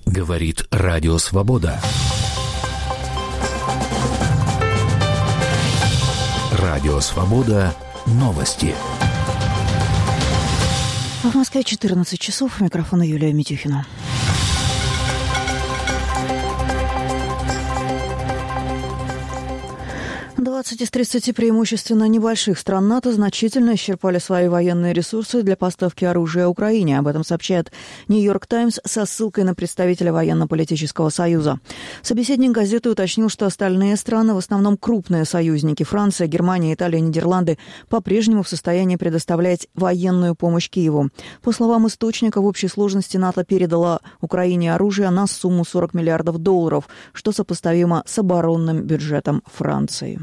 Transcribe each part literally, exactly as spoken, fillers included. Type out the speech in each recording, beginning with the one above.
Говорит Радио Свобода. Радио Свобода. Новости. В Москве четырнадцать часов. Микрофон Юлия Митюхина. двадцать из тридцати преимущественно небольших стран НАТО значительно исчерпали свои военные ресурсы для поставки оружия Украине. Об этом сообщает «Нью-Йорк Таймс» со ссылкой на представителя военно-политического союза. Собеседник газеты уточнил, что остальные страны, в основном крупные союзники – Франция, Германия, Италия, Нидерланды – по-прежнему в состоянии предоставлять военную помощь Киеву. По словам источника, в общей сложности НАТО передало Украине оружие на сумму сорок миллиардов долларов, что сопоставимо с оборонным бюджетом Франции.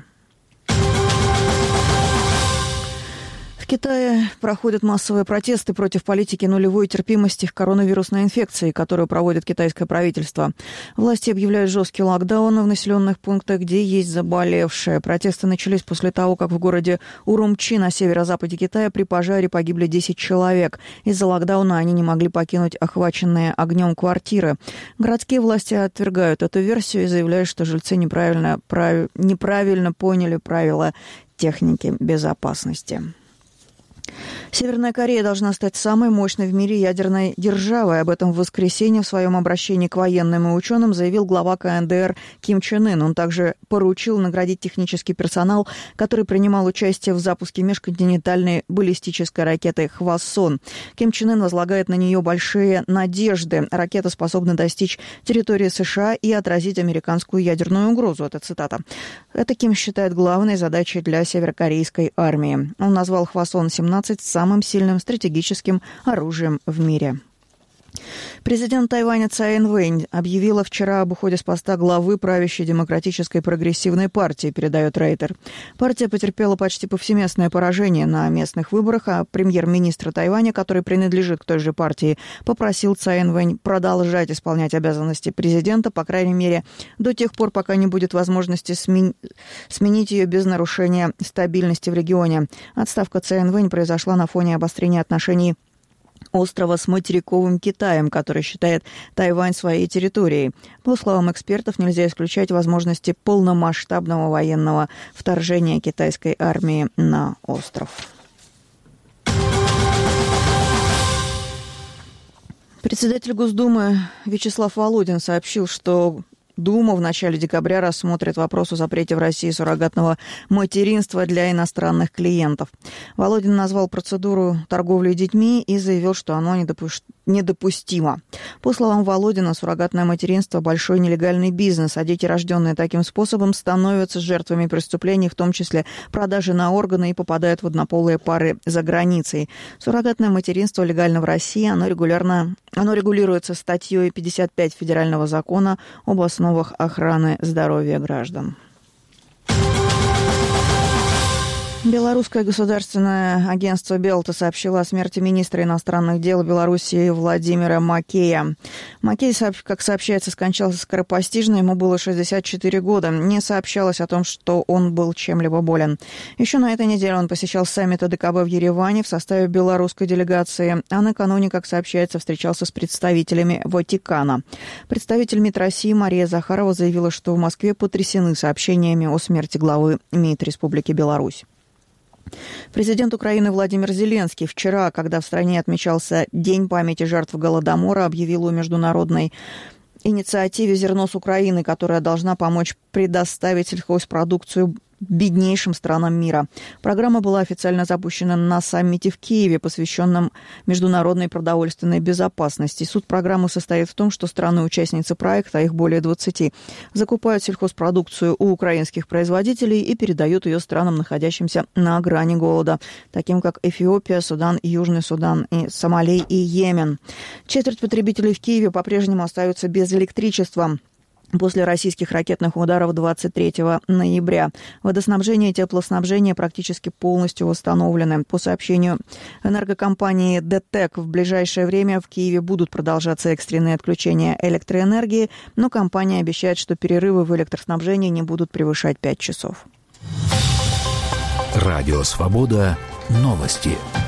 В Китае проходят массовые протесты против политики нулевой терпимости к коронавирусной инфекции, которую проводит китайское правительство. Власти объявляют жесткий локдаун в населенных пунктах, где есть заболевшие. Протесты начались после того, как в городе Урумчи на северо-западе Китая при пожаре погибли десять человек. Из-за локдауна они не могли покинуть охваченные огнем квартиры. Городские власти отвергают эту версию и заявляют, что жильцы неправильно, прав... неправильно поняли правила техники безопасности. Северная Корея должна стать самой мощной в мире ядерной державой. Об этом в воскресенье в своем обращении к военным и ученым заявил глава ка эн дэ эр Ким Чен Ын. Он также поручил наградить технический персонал, который принимал участие в запуске межконтинентальной баллистической ракеты «Хвасон». Ким Чен Ын возлагает на нее большие надежды. Ракета способна достичь территории США и отразить американскую ядерную угрозу. Это цитата. Это Ким считает главной задачей для северокорейской армии. Он назвал «Хвасон семнадцать» самым сильным стратегическим оружием в мире. Президент Тайваня Цай Инвэнь объявила вчера об уходе с поста главы правящей демократической прогрессивной партии, передает Рейтер. Партия потерпела почти повсеместное поражение на местных выборах, а премьер-министр Тайваня, который принадлежит к той же партии, попросил Цай Инвэнь продолжать исполнять обязанности президента, по крайней мере, до тех пор, пока не будет возможности смен... сменить ее без нарушения стабильности в регионе. Отставка Цай Инвэнь произошла на фоне обострения отношений острова с материковым Китаем, который считает Тайвань своей территорией. По словам экспертов, нельзя исключать возможности полномасштабного военного вторжения китайской армии на остров. Председатель Госдумы Вячеслав Володин сообщил, что Дума в начале декабря рассмотрит вопрос о запрете в России суррогатного материнства для иностранных клиентов. Володин назвал процедуру торговли детьми и заявил, что оно недопу- недопустимо. По словам Володина, суррогатное материнство – большой нелегальный бизнес, а дети, рожденные таким способом, становятся жертвами преступлений, в том числе продажи на органы, и попадают в однополые пары за границей. Суррогатное материнство легально в России, оно регулярно, оно регулируется статьей пятьдесят пять Федерального закона об основах охраны здоровья граждан. Белорусское государственное агентство «Белта» сообщило о смерти министра иностранных дел Белоруссии Владимира Макея. Макей, как сообщается, скончался скоропостижно, ему было шестьдесят четыре года. Не сообщалось о том, что он был чем-либо болен. Еще на этой неделе он посещал саммит о дэ ка бэ в Ереване в составе белорусской делегации, а накануне, как сообщается, встречался с представителями Ватикана. Представитель МИД России Мария Захарова заявила, что в Москве потрясены сообщениями о смерти главы МИД Республики Беларусь. Президент Украины Владимир Зеленский вчера, когда в стране отмечался День памяти жертв Голодомора, объявил о международной инициативе «Зерно с Украины», которая должна помочь предоставить сельхозпродукцию беднейшим странам мира. Программа была официально запущена на саммите в Киеве, посвященном международной продовольственной безопасности. Суть программы состоит в том, что страны-участницы проекта, их более двадцати, закупают сельхозпродукцию у украинских производителей и передают ее странам, находящимся на грани голода, таким как Эфиопия, Судан, Южный Судан, и Сомали и Йемен. Четверть потребителей в Киеве по-прежнему остаются без электричества после российских ракетных ударов двадцать третьего ноября. Водоснабжение и теплоснабжение практически полностью восстановлены. По сообщению энергокомпании ДТЭК, в ближайшее время в Киеве будут продолжаться экстренные отключения электроэнергии, но компания обещает, что перерывы в электроснабжении не будут превышать пять часов. Радио «Свобода». Новости.